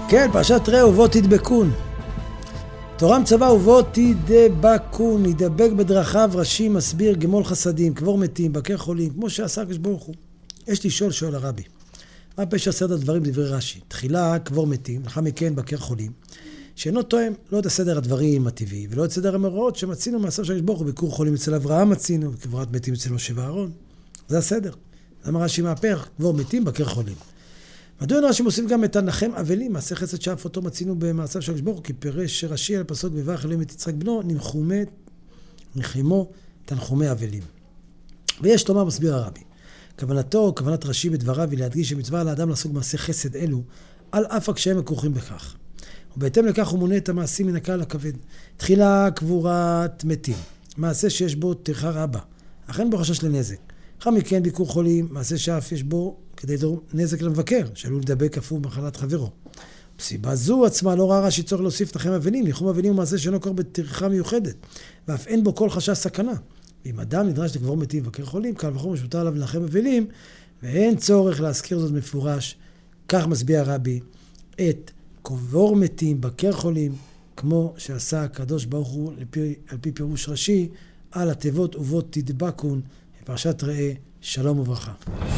כן, פרשת ראה ובו תדבקון. תורה מצווה ובו תדבקון, ידבק בדרכיו ראשי, מסביר, גמול חסדים, קבור מתים, בקר חולים, כמו שעשה הקדוש ברוך הוא. יש לי שואל הרבי. מה פשר סדר דברים דברי רש"י? תחילה קבור מתים, לאחר מכן בקר חולים, שאינו תואם לא את הסדר הדברים הטבעי, ולא את סדר המאורעות שמצינו מעשיו של הקדוש ברוך הוא. ביקור חולים אצל אברהם מצינו, וקבורת מתים אצל משה ואהרון. זה הסדר. למה רש"י מהפך? קבור מתים, בקר חולים. מדוע רש"י מוסיף גם את הנחם אבלים, מעשה חסד שאף אותו מצינו במעשיו של הקדוש ברוך הוא, כי פירש רש"י על הפסוק ויברך אלוהים את יצחק בנו, ניחמו תנחומי אבלים. ויש לומר, מסביר הרבי, כוונת רש"י בדבריו היא להדגיש שמצווה על האדם לעסוק מעשי חסד אלו, על אף הקשיים הכרוכים בכך. ובהתאם לכך הוא מונה את המעשים מן הקהל הכבד. תחילה קבורת מתים, מעשה שיש בו טרחה רבה, אך אין בו חשש לנזק. אחר מכן ביקור חולים, מעשה שאף יש בו כדי לגרום נזק למבקר, שעלול לדבק אף הוא במחלת חברו. בסיבה זו עצמה לא ראה רש"י צורך להוסיף נחם אבלים. ניחום אבלים הוא מעשה שאינו קורה בטרחה מיוחדת, ואף אין בו כל חשש סכנה. ואם אדם נדרש לקבור מתים ובקר חולים, קל וחומר שמותר עליו לנחם אבלים, ואין צורך להזכיר זאת מפורש. כך מסביר הרבי את קבור מתים, בקר חולים, כמו שעשה הקדוש ברוך הוא על פי פירוש רש"י על התיבות ובו תדבקון, בפרשת ראה. שלום וברכה.